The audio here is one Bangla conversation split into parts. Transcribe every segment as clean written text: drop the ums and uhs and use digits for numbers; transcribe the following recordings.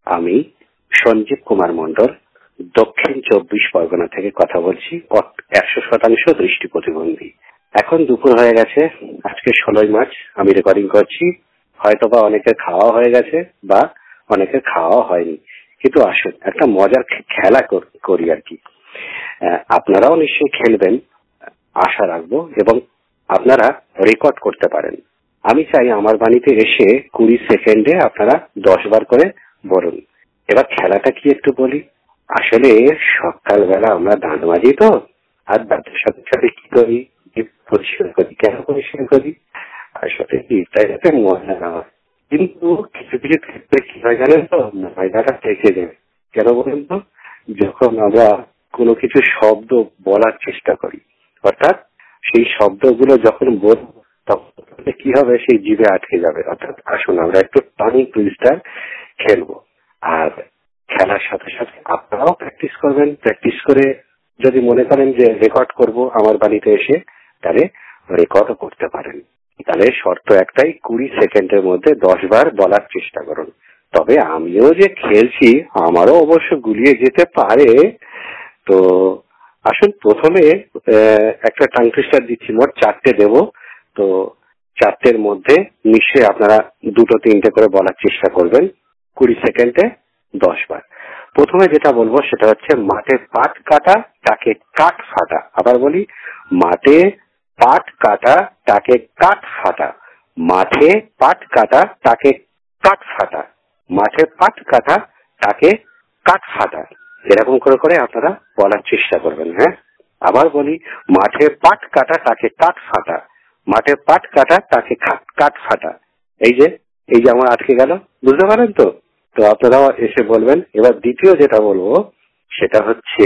আমি সঞ্জীব কুমার মণ্ডল দক্ষিণ 24 পরগনা থেকে কথা বলছি, 100% দৃষ্টি প্রতিবন্ধী। এখন দুপুর হয়ে গেছে, আজকে 16 মার্চ আমি রেকর্ডিং করছি। হয়তোবা অনেকের খাওয়া হয়ে গেছে বা অনেকের খাওয়া হয়নি, কিন্তু আসুন একটা মজার খেলা করি আর কি। আপনারাও নিশ্চয়ই খেলবেন আশা রাখবো, এবং আপনারা রেকর্ড করতে পারেন। আমি চাই আমার বাড়িতে এসে 20 সেকেন্ডে আপনারা 10 বার করে বলুন। এবার খেলাটা কি একটু বলি। আসলে সকালবেলা আমরা দাঁত মাজি তো, আর দাঁতের সাথে সাথে কি করি, পরিষ্কার করি। কেন পরিষ্কার করি? আসলে এটা যাতে ময়লা না হয়। কিন্তু কিছু কিছু ক্ষেত্রে কি হয় জানেন তো, ময়লাটা থেকে যায়। কেন বলেন তো? যখন আমরা কোনো কিছু শব্দ বলার চেষ্টা করি, অর্থাৎ সেই শব্দগুলো যখন বলবো তখন কি হবে, সেই জিভে আটকে যাবে। অর্থাৎ আসুন আমরা একটু টাং টুইস্টার খেলবো। আর খেলার সাথে সাথে আপনারাও প্র্যাকটিস করবেন। প্র্যাকটিস করে যদি মনে করেন যে রেকর্ড করব আমার বাড়িতে এসে, তাহলে রেকর্ডও করতে পারেন। তাহলে শর্ত একটাই, 20 সেকেন্ডের মধ্যে 10 বার বলার চেষ্টা করুন। তবে আমিও যে খেলছি, আমারও অবশ্য গুলিয়ে যেতে পারে। তো আসুন প্রথমে একটা টাং টুইস্টার দিচ্ছি, মোট 4টে দেব। তো 4টের মধ্যে নিশ্চয়ই আপনারা 2-3টে করে বলার চেষ্টা করবেন 20 সেকেন্ডে 10 বার। প্রথমে যেটা বলবো সেটা হচ্ছে, মাঠে পাট কাটা তাকে কাঠ ফাটা। আবার বলি, মাঠে পাট কাটা তাকে কাঠ ফাটা। মাঠে পাট কাটা তাকে কাঠ ফাটা। মাঠে পাট কাটা তাকে কাঠ ফাটা। এরকম করে করে আপনারা বলার চেষ্টা করবেন। হ্যাঁ, আবার বলি, মাঠে পাট কাটা তাকে কাঠ ফাটা। মাঠে পাট কাটা তাকে কাঠ ফাটা। এই যে আমার আটকে গেল, বুঝতে পারেন তো? তো আপনারাও এসে বলবেন। এবার দ্বিতীয় যেটা বলবো সেটা হচ্ছে,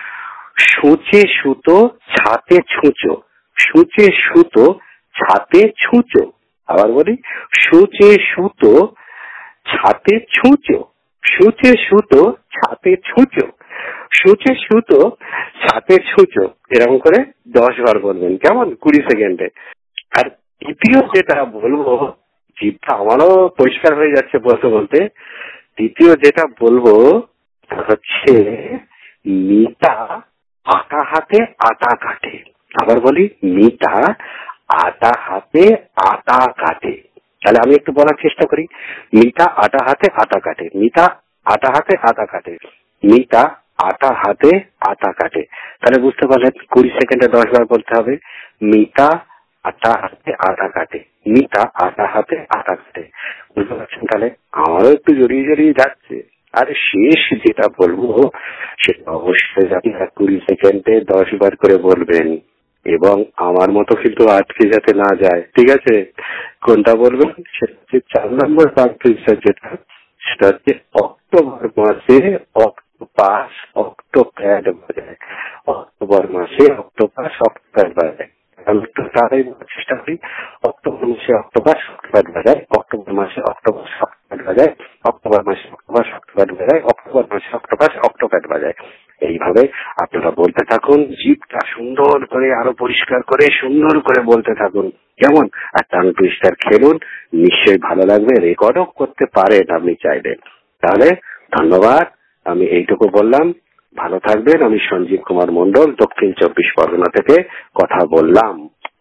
সূচে সুতো ছাতে ছুঁচো। সূচে সুতো ছাতে ছুঁচো। আবার বলি, সূচে সুতো ছাতে ছুঁচো। সূচে সুতো ছাতে ছুঁচো। সূচে সুতো ছাতে ছুঁচো। এরকম করে 10 বার বলবেন, কেমন? 20 সেকেন্ডে। আর তৃতীয় যেটা বলবো, জিভটা আমারও পরিষ্কার হয়ে যাচ্ছে বলতে বলতে। তৃতীয় যেটা বলবো হচ্ছে, মিতা আটা হাতে আটা কাটে। আবার বলি, মিতা আটা হাতে আটা কাটে। তাহলে আমি একটু বলার চেষ্টা করি। মিতা আটা হাতে আটা কাটে। মিতা আটা হাতে আটা কাটে। মিতা আটা হাতে আটা কাটে। তাহলে বুঝতে পারলেন, 20 সেকেন্ডে 10 বার বলতে হবে। মিতা আটা হাতে আটা কাটে। মিতা আটা হাতে আটা কাটে। বুঝতে পারছেন? তাহলে আমারও একটু জড়িয়ে জড়িয়ে যাচ্ছে। আর শেষ যেটা বলবো সেটা অবশ্যই আপনারা 20 সেকেন্ডে 10 বার করে বলবেন, এবং আমার মতো কিন্তু আটকে যাতে না যায়। ঠিক আছে? কোনটা বলবেন? সেটা হচ্ছে 4 নম্বর পার্টিশন, যেটা সেটা হচ্ছে, অক্টোবর মাসে অক্টোপাস অক্টোপ্যাড বাজায়। অক্টোবর মাসে অক্টোপাস অক্টোপ্যাড বাজায়। আমি একটু তাড়াতাড়ি বলার চেষ্টা করি। অক্টোবর মাসে অক্টোপাস অক্টোপ্যাড বাজায়। অক্টোবর মাসে অক্টোপাস অক্টোপ্যাড বাজায়। অক্টোবর মাসে অক্টোপাস অক্টোপ্যাড বাজায়। অক্টোবর মাসে অক্টোপাস অক্টোপ্যাড বাজায়। এইভাবে আপনারা বলতে থাকুন। জিভটা সুন্দর করে, আরো পরিষ্কার করে, সুন্দর করে বলতে থাকুন, কেমন? আর টাং টুইস্টার খেলুন, নিশ্চয়ই ভালো লাগবে। রেকর্ডও করতে পারেন আপনি চাইলে। তাহলে ধন্যবাদ, আমি এইটুকু বললাম। ভালো থাকবেন। আমি সঞ্জীব কুমার মণ্ডল দক্ষিণ 24 পরগনা থেকে কথা বললাম।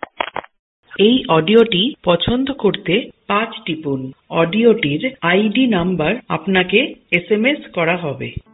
এই অডিওটি পছন্দ করতে 5 টিপুন। অডিওটির আইডি নাম্বার আপনাকে SMS করা হবে।